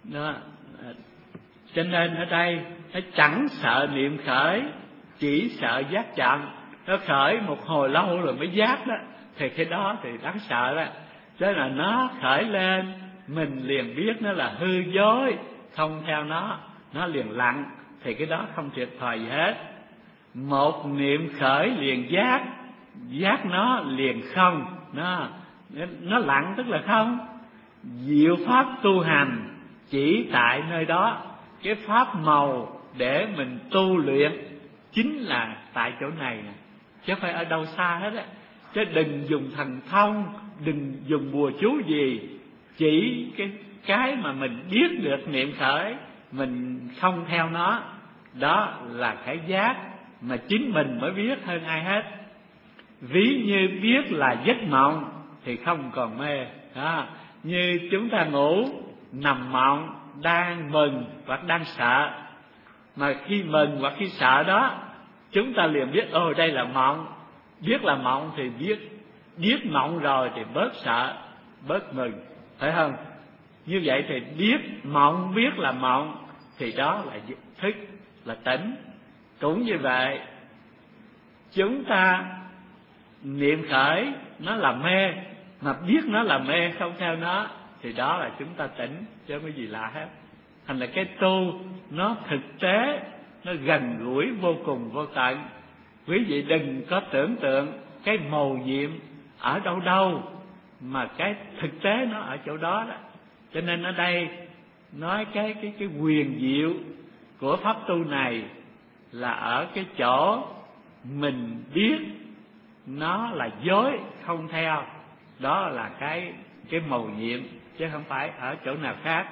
đó. Cho nên ở đây nó chẳng sợ niệm khởi, chỉ sợ giác chậm. Nó khởi một hồi lâu rồi mới giác đó, thì cái đó thì đáng sợ đó. Chứ là nó khởi lên mình liền biết nó là hư dối, không theo nó liền lặng, thì cái đó không thiệt thòi gì hết. Một niệm khởi liền giác, giác nó liền không, nó lặng tức là không. Diệu pháp tu hành chỉ tại nơi đó. Cái pháp màu để mình tu luyện chính là tại chỗ này nè, chứ không phải ở đâu xa hết á. Chứ đừng dùng thần thông, đừng dùng bùa chú gì, chỉ cái mà mình biết được niệm khởi, mình không theo nó, đó là cái giác mà chính mình mới biết hơn ai hết. Ví như biết là giấc mộng thì không còn mê đó. Như chúng ta ngủ, nằm mộng, đang mừng hoặc đang sợ, mà khi mừng hoặc khi sợ đó, chúng ta liền biết ồ đây là mộng. Biết là mộng thì biết mộng rồi thì bớt sợ, bớt mừng, phải không? Như vậy thì biết mộng, biết là mộng thì đó là thức, là tỉnh. Cũng như vậy, chúng ta niệm khởi nó là mê, mà biết nó là mê không theo nó thì đó là chúng ta tỉnh, chứ không có gì lạ hết. Thành là cái tu nó thực tế, nó gần gũi vô cùng vô tận. Quý vị đừng có tưởng tượng cái mầu nhiệm ở đâu đâu, mà cái thực tế nó ở chỗ đó đó. Cho nên ở đây nói cái quyền diệu của pháp tu này là ở cái chỗ mình biết nó là dối không theo, đó là cái mầu nhiệm, chứ không phải ở chỗ nào khác.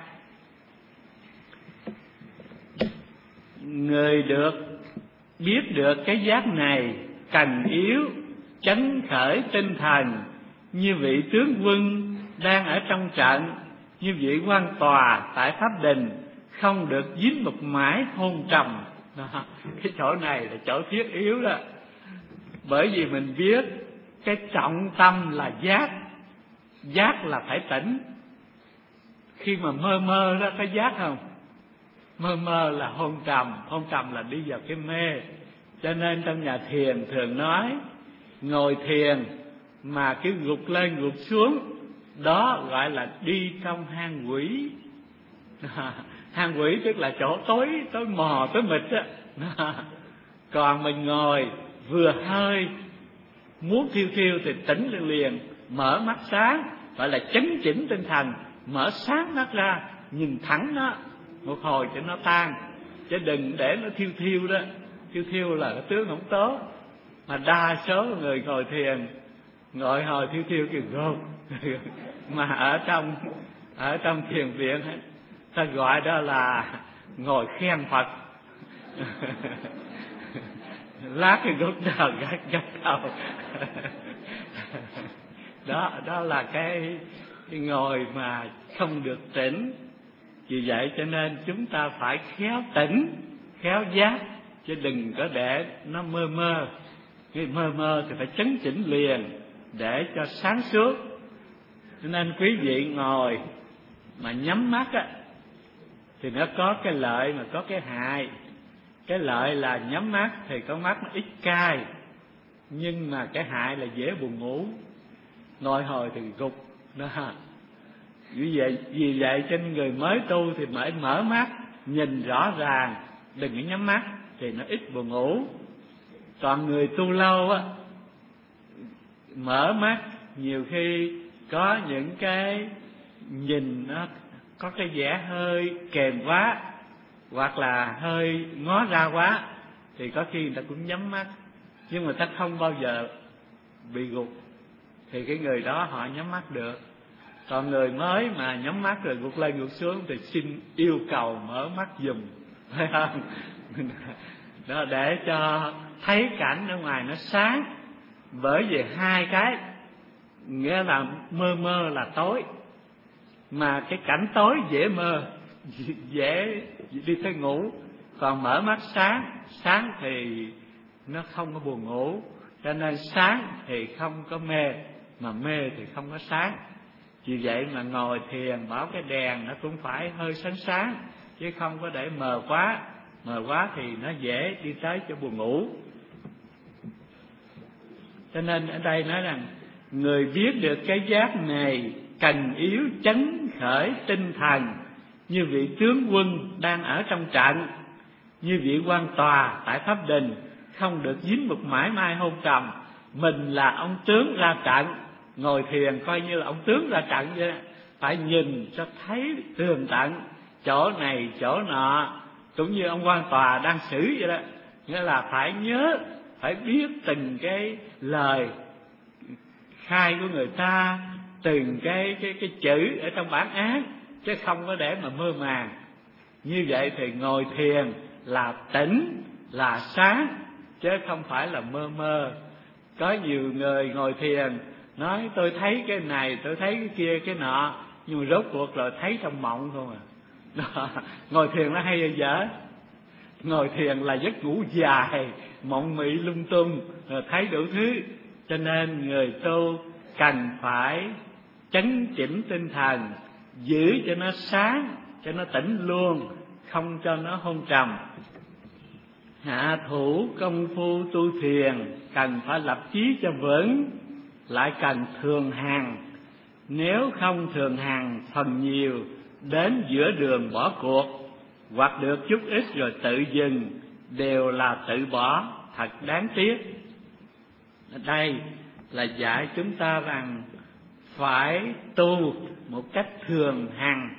Người biết được cái giác này cần yếu chấn khởi tinh thần, như vị tướng quân đang ở trong trận, như vị quan tòa tại pháp đình, không được dính một mãi hôn trầm. Cái chỗ này là chỗ thiết yếu đó. Bởi vì mình biết cái trọng tâm là giác, giác là phải tỉnh. Khi mà mơ đó có giác không? Mơ là hôn trầm là đi vào cái mê. Cho nên trong nhà thiền thường nói, ngồi thiền mà cứ gục lên gục xuống, đó gọi là đi trong hang quỷ. Hang quỷ tức là chỗ tối mò tối mịt á. Còn mình ngồi vừa hơi muốn thiêu thì tỉnh liền, mở mắt sáng, gọi là chấn chỉnh tinh thần, mở sáng mắt ra, nhìn thẳng nó một hồi cho nó tan, chứ đừng để nó thiêu đó. Thiêu là cái tướng không tốt. Mà đa số người ngồi thiền ngồi hồi thiêu kìa gồm mà ở trong thiền viện ta gọi đó là ngồi khen Phật. Lát cái gốc đầu gật đầu. Đó là cái ngồi mà không được tỉnh. Vì vậy cho nên chúng ta phải khéo tỉnh, khéo giác, chứ đừng có để nó mơ. Cái mơ thì phải chấn chỉnh liền để cho sáng suốt. Cho nên quý vị ngồi mà nhắm mắt á thì nó có cái lợi mà có cái hại. Cái lợi là nhắm mắt thì con mắt nó ít cay, nhưng mà cái hại là dễ buồn ngủ, ngồi hồi thì gục đó. Vì vậy trên người mới tu thì phải mở mắt, nhìn rõ ràng, đừng có nhắm mắt thì nó ít buồn ngủ. Còn người tu lâu á, mở mắt nhiều khi có những cái nhìn nó có cái vẻ hơi kềm quá, hoặc là hơi ngó ra quá, thì có khi người ta cũng nhắm mắt, nhưng mà ta không bao giờ bị gục, thì cái người đó họ nhắm mắt được. Còn người mới mà nhắm mắt rồi gục lên gục xuống thì xin yêu cầu mở mắt giùm, phải không? Đó, để cho thấy cảnh ở ngoài nó sáng. Bởi vì hai cái, nghĩa là mơ là tối, mà cái cảnh tối dễ mơ, dễ đi tới ngủ. Còn mở mắt sáng thì nó không có buồn ngủ. Cho nên sáng thì không có mê, mà mê thì không có sáng. Vì vậy mà ngồi thiền bảo cái đèn nó cũng phải hơi sáng sáng, chứ không có để mờ quá thì nó dễ đi tới cho buồn ngủ. Cho nên ở đây nói rằng người biết được cái giác này cần yếu chấn khởi tinh thần, như vị tướng quân đang ở trong trận, như vị quan tòa tại pháp đình, không được dính một mãi may hôn trầm. Mình là ông tướng ra trận, ngồi thiền coi như là ông tướng ra trận vậy, phải nhìn cho thấy tường tận chỗ này chỗ nọ, cũng như ông quan tòa đang xử vậy đó. Nghĩa là phải nhớ, phải biết từng cái lời khai của người ta, từng cái chữ ở trong bản án, chứ không có để mà mơ màng. Như vậy thì ngồi thiền là tỉnh, là sáng, chứ không phải là mơ mơ. Có nhiều người ngồi thiền nói tôi thấy cái này, tôi thấy cái kia, cái nọ, nhưng mà rốt cuộc rồi thấy trong mộng không à. Đó. Ngồi thiền nó hay hay dở. Ngồi thiền là giấc ngủ dài, mộng mị lung tung, rồi thấy đủ thứ. Cho nên người tu cần phải chấn chỉnh tinh thần, giữ cho nó sáng, cho nó tỉnh luôn, không cho nó hôn trầm. Hạ thủ công phu tu thiền cần phải lập chí cho vững, lại cần thường hằng. Nếu không thường hằng, phần nhiều đến giữa đường bỏ cuộc, hoặc được chút ít rồi tự dừng, đều là tự bỏ, thật đáng tiếc. Ở đây là dạy chúng ta rằng phải tu một cách thường hằng,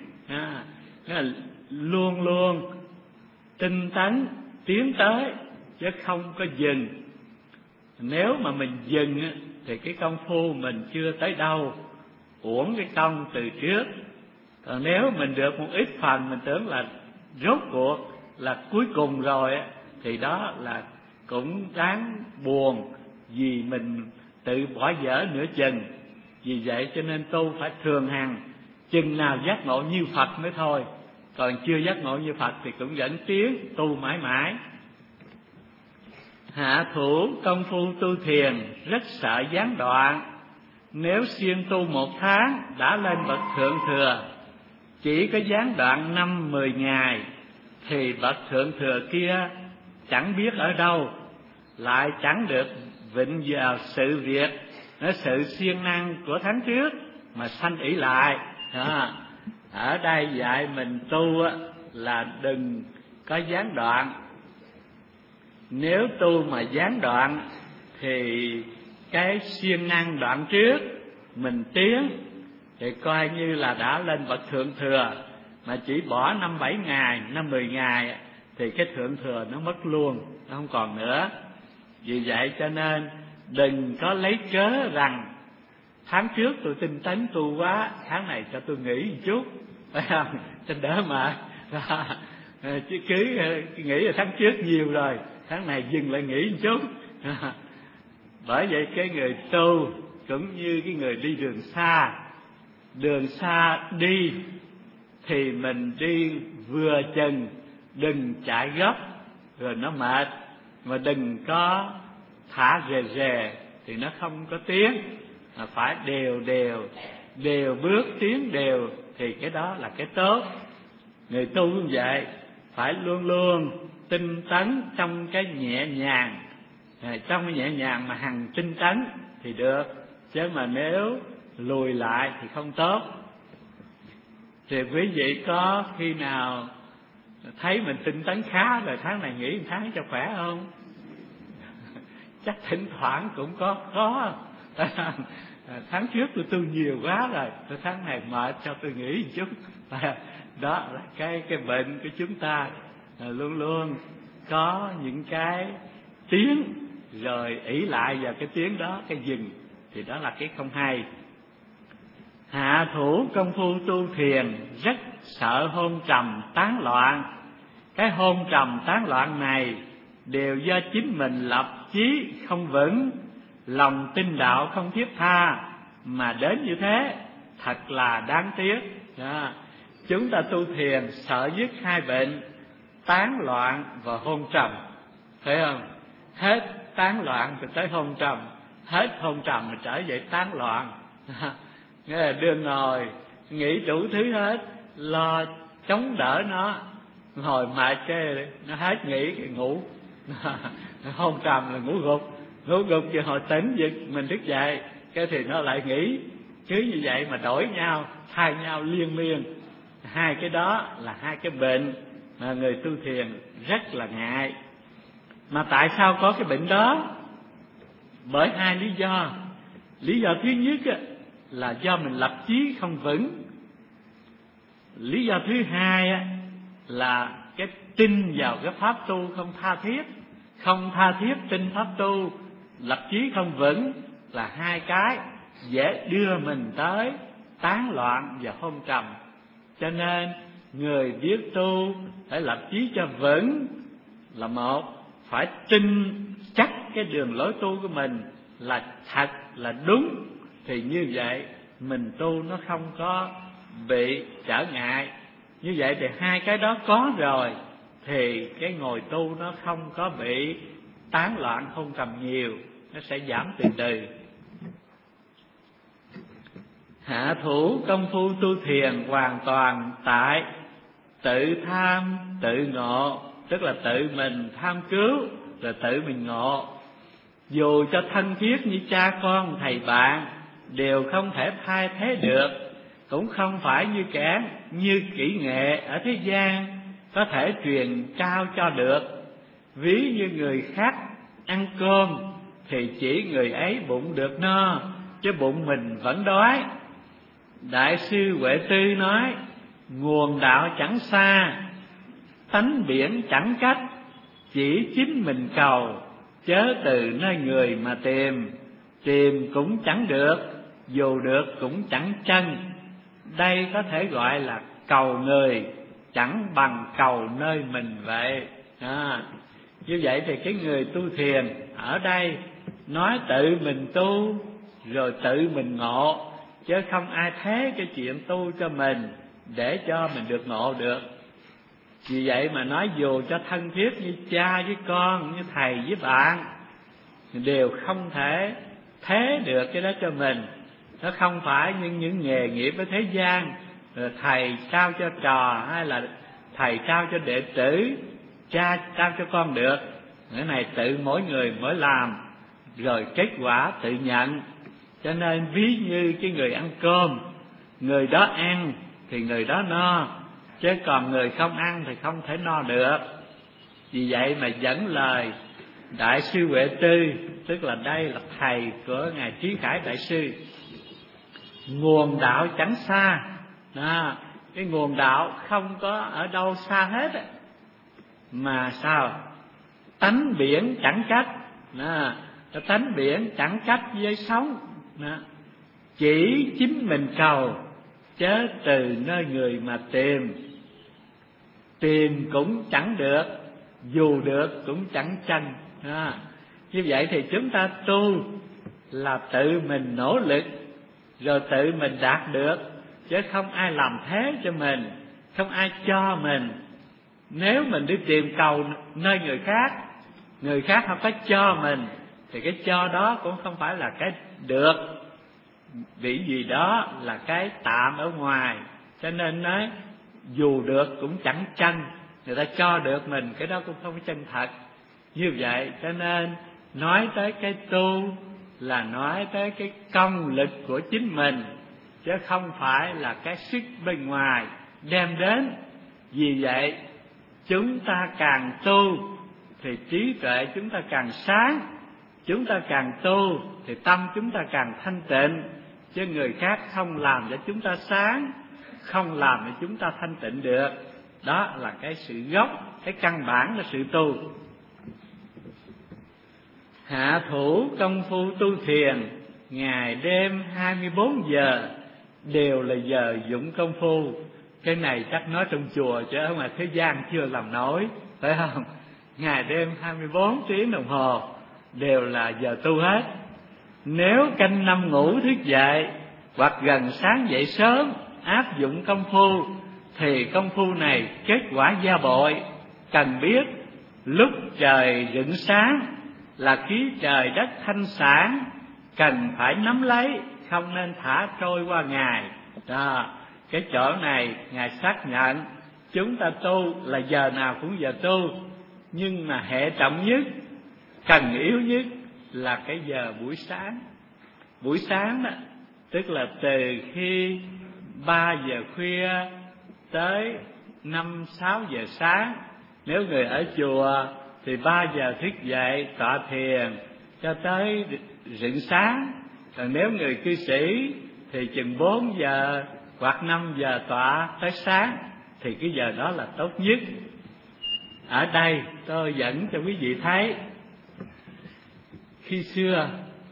luôn luôn tinh tấn tiến tới, chứ không có dừng. Nếu mà mình dừng thì cái công phu mình chưa tới đâu, uổng cái công từ trước. Còn nếu mình được một ít phần, mình tưởng là rốt cuộc là cuối cùng rồi, thì đó là cũng đáng buồn, vì mình tự bỏ dở nửa chừng. Vì vậy cho nên tu phải thường hằng, chừng nào giác ngộ như Phật mới thôi. Còn chưa giác ngộ như Phật thì cũng vẫn tiến tu mãi mãi. Hạ thủ công phu tu thiền rất sợ gián đoạn. Nếu siêng tu 1 tháng đã lên bậc thượng thừa, chỉ có gián đoạn 5-10 ngày, thì bậc thượng thừa kia chẳng biết ở đâu, lại chẳng được vịnh vào sự việc, sự siêng năng của tháng trước mà sanh ỷ lại. Đó. Ở đây dạy mình tu là đừng có gián đoạn. Nếu tu mà gián đoạn thì cái siêng năng đoạn trước mình tiến thì coi như là đã lên bậc thượng thừa, mà chỉ bỏ 5-7 ngày, 5-10 ngày thì cái thượng thừa nó mất luôn, nó không còn nữa. Vì vậy cho nên đừng có lấy cớ rằng tháng trước tôi tinh tấn tu quá, tháng này cho tôi nghỉ một chút, phải không? Cho đỡ mà. Chứ cứ nghĩ là tháng trước nhiều rồi, tháng này dừng lại nghỉ một chút. Bởi vậy cái người tu cũng như cái người đi đường xa đi thì mình đi vừa chừng, đừng chạy gấp rồi nó mệt, mà đừng có thả rề thì nó không có tiến, mà phải đều bước tiến đều thì cái đó là cái tốt. Người tu như vậy phải luôn luôn tinh tấn trong cái nhẹ nhàng, trong cái nhẹ nhàng mà hằng tinh tấn thì được, chứ mà nếu lùi lại thì không tốt. Thì quý vị có khi nào thấy mình tinh tấn khá rồi tháng này nghỉ 1 tháng cho khỏe không? Chắc thỉnh thoảng cũng có. Tháng trước tôi tu nhiều quá rồi, tháng này mệt cho tôi nghỉ một chút. Đó là cái bệnh của chúng ta, luôn luôn có những cái tiếng rồi ỷ lại vào cái tiếng đó, cái dừng thì đó là cái không hay. Hạ thủ công phu tu thiền rất sợ hôn trầm tán loạn. Cái hôn trầm tán loạn này đều do chính mình lập chí không vững, lòng tin đạo không thiết tha mà đến như thế, thật là đáng tiếc. Đó. Chúng ta tu thiền sợ dứt 2 bệnh, tán loạn và hôn trầm, phải không? Hết tán loạn rồi tới hôn trầm, hết hôn trầm rồi trở về tán loạn. nghĩa là đưa ngồi nghĩ đủ thứ hết, lo chống đỡ nó, hồi mệt cái nó hết nghĩ cái ngủ. Hôn trầm là ngủ gục cho họ tỉnh giật mình thức dậy, cái thì nó lại nghỉ. Cứ như vậy mà đổi nhau, thay nhau liên miên. Hai cái đó là hai cái bệnh mà người tu thiền rất là ngại. Mà tại sao có cái bệnh đó? Bởi hai lý do. Lý do thứ nhất là do mình lập chí không vững. Lý do thứ hai là cái tin vào cái pháp tu không tha thiết. Không tha thiết tin pháp tu, lập chí không vững là hai cái dễ đưa mình tới tán loạn và hôn trầm. Cho nên người biết tu phải lập chí cho vững là một, phải tin chắc cái đường lối tu của mình là thật, là đúng, thì như vậy mình tu nó không có bị trở ngại. Như vậy thì hai cái đó có rồi thì cái ngồi tu nó không có bị tán loạn hôn trầm nhiều, nó sẽ giảm từ từ. Hạ thủ công phu tu thiền hoàn toàn tại tự tham tự ngộ, tức là tự mình tham cứu rồi tự mình ngộ. Dù cho thân thiết như cha con thầy bạn đều không thể thay thế được, cũng không phải như kẻ như kỹ nghệ ở thế gian có thể truyền trao cho được. Ví như người khác ăn cơm thì chỉ người ấy bụng được no, chứ bụng mình vẫn đói. Đại sư Huệ Tư nói: nguồn đạo chẳng xa, tánh biển chẳng cách, chỉ chính mình cầu, chớ từ nơi người mà tìm. Tìm cũng chẳng được, dù được cũng chẳng chân. Đây có thể gọi là cầu người, chẳng bằng cầu nơi mình vậy. Như vậy thì cái người tu thiền ở đây nói tự mình tu rồi tự mình ngộ, chứ không ai thế cái chuyện tu cho mình để cho mình được ngộ được. Vì vậy mà nói dù cho thân thiết như cha với con, như thầy với bạn, đều không thể thế được cái đó cho mình. Nó không phải những nghề nghiệp ở thế gian, rồi thầy trao cho trò hay là thầy trao cho đệ tử, cha trao cho con được. Cái này tự mỗi người mỗi làm, rồi kết quả tự nhận. Cho nên ví như cái người ăn cơm, người đó ăn thì người đó no, chứ còn người không ăn thì không thể no được. Vì vậy mà dẫn lời Đại sư Huệ Tư, tức là đây là thầy của Ngài Trí Khải Đại sư: nguồn đạo chẳng xa. Cái nguồn đạo không có ở đâu xa hết á. Mà sao? Tánh biển chẳng cách. Cái tánh biển chẳng cách với sống. Chỉ chính mình cầu, chớ từ nơi người mà tìm. Tìm cũng chẳng được, dù được cũng chẳng tranh. Như vậy thì chúng ta tu là tự mình nỗ lực rồi tự mình đạt được, chứ không ai làm thế cho mình, không ai cho mình. Nếu mình đi tìm cầu nơi người khác không có cho mình, thì cái cho đó cũng không phải là cái được, vì gì đó là cái tạm ở ngoài. Cho nên nói dù được cũng chẳng tranh, người ta cho được mình, cái đó cũng không có chân thật. Như vậy cho nên nói tới cái tu là nói tới cái công lực của chính mình, chứ không phải là cái sức bên ngoài đem đến. Vì vậy chúng ta càng tu thì trí tuệ chúng ta càng sáng, chúng ta càng tu thì tâm chúng ta càng thanh tịnh. Chứ người khác không làm cho chúng ta sáng, không làm cho chúng ta thanh tịnh được. Đó là cái sự gốc, cái căn bản là sự tu. Hạ thủ công phu tu thiền, ngày đêm 24 giờ đều là giờ dụng công phu. Cái này chắc nói trong chùa chứ ở ngoài thế gian chưa làm nổi, phải không? Ngày đêm 24 tiếng đồng hồ đều là giờ tu hết. Nếu canh năm ngủ thức dậy hoặc gần sáng dậy sớm áp dụng công phu, thì công phu này kết quả gia bội. Cần biết lúc trời rạng sáng là khí trời đất thanh sáng, cần phải nắm lấy không nên thả trôi qua ngày. Đó, cái chỗ này Ngài xác nhận chúng ta tu là giờ nào cũng giờ tu, nhưng mà hệ trọng nhất, cần yếu nhất là cái giờ buổi sáng. Buổi sáng đó, tức là từ khi 3 giờ khuya tới 5-6 giờ sáng. Nếu người ở chùa thì 3 giờ thức dậy tọa thiền cho tới rạng sáng. Còn nếu người cư sĩ thì chừng 4 giờ hoặc 5 giờ tọa tới sáng, thì cái giờ đó là tốt nhất. Ở đây tôi dẫn cho quý vị thấy, khi xưa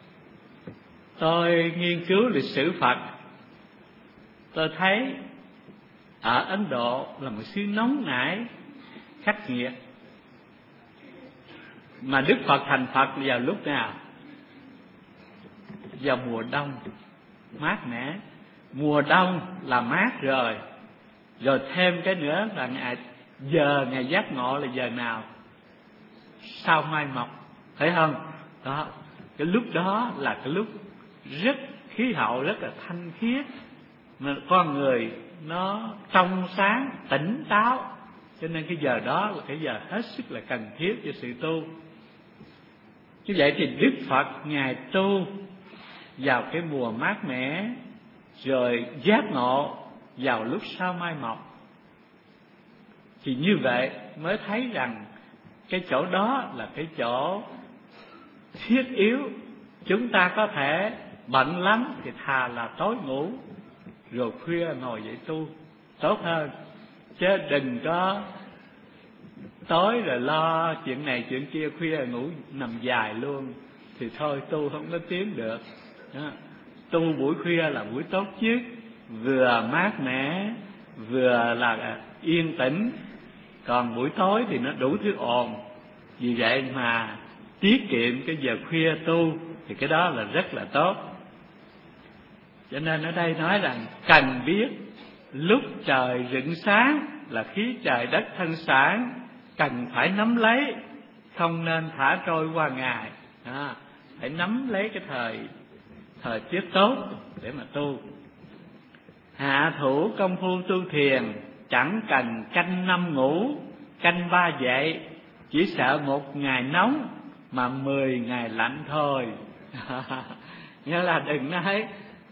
tôi nghiên cứu lịch sử Phật, tôi thấy ở Ấn Độ là một xứ nóng nảy, khắc nghiệt. Mà Đức Phật thành Phật vào lúc nào? Vào mùa đông mát mẻ. Mùa đông là mát rồi, rồi thêm cái nữa là giờ Ngài giác ngộ là giờ nào? Sau mai mọc, thấy không? Đó, cái lúc đó là cái lúc rất khí hậu rất là thanh khiết, mà con người nó trong sáng tỉnh táo, cho nên cái giờ đó là cái giờ hết sức là cần thiết cho sự tu. Như vậy thì Đức Phật Ngài tu vào cái mùa mát mẻ, rồi giác ngộ vào lúc sau mai mọc. Thì như vậy mới thấy rằng cái chỗ đó là cái chỗ thiết yếu. Chúng ta có thể bận lắm thì thà là tối ngủ rồi khuya ngồi dậy tu tốt hơn, chứ đừng có tối rồi lo chuyện này chuyện kia, khuya ngủ nằm dài luôn thì thôi tu không có tiến được. Đó. Tu buổi khuya là buổi tốt nhất, vừa mát mẻ vừa là yên tĩnh. Còn buổi tối thì nó đủ thứ ồn, vì vậy mà tiết kiệm cái giờ khuya tu thì cái đó là rất là tốt. Cho nên ở đây nói rằng cần biết lúc trời rạng sáng là khí trời đất thanh sản, cần phải nắm lấy, không nên thả trôi qua ngày. Phải nắm lấy cái thời tiết tốt để mà tu. Hạ thủ công phu tu thiền chẳng cần canh 5 ngủ, canh 3 dậy, chỉ sợ 1 ngày nóng mà 10 ngày lạnh thôi. Nghĩa là đừng nói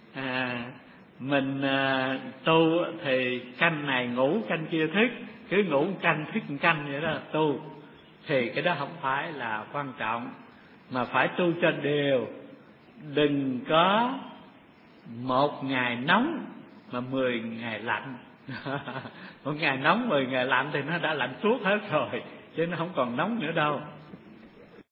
mình tu thì canh này ngủ canh kia thức, cứ ngủ canh thức canh vậy đó tu, thì cái đó không phải là quan trọng, mà phải tu cho đều. Đừng có 1 ngày nóng mà 10 ngày lạnh. 1 ngày nóng 10 ngày lạnh thì nó đã lạnh suốt hết rồi, chứ nó không còn nóng nữa đâu.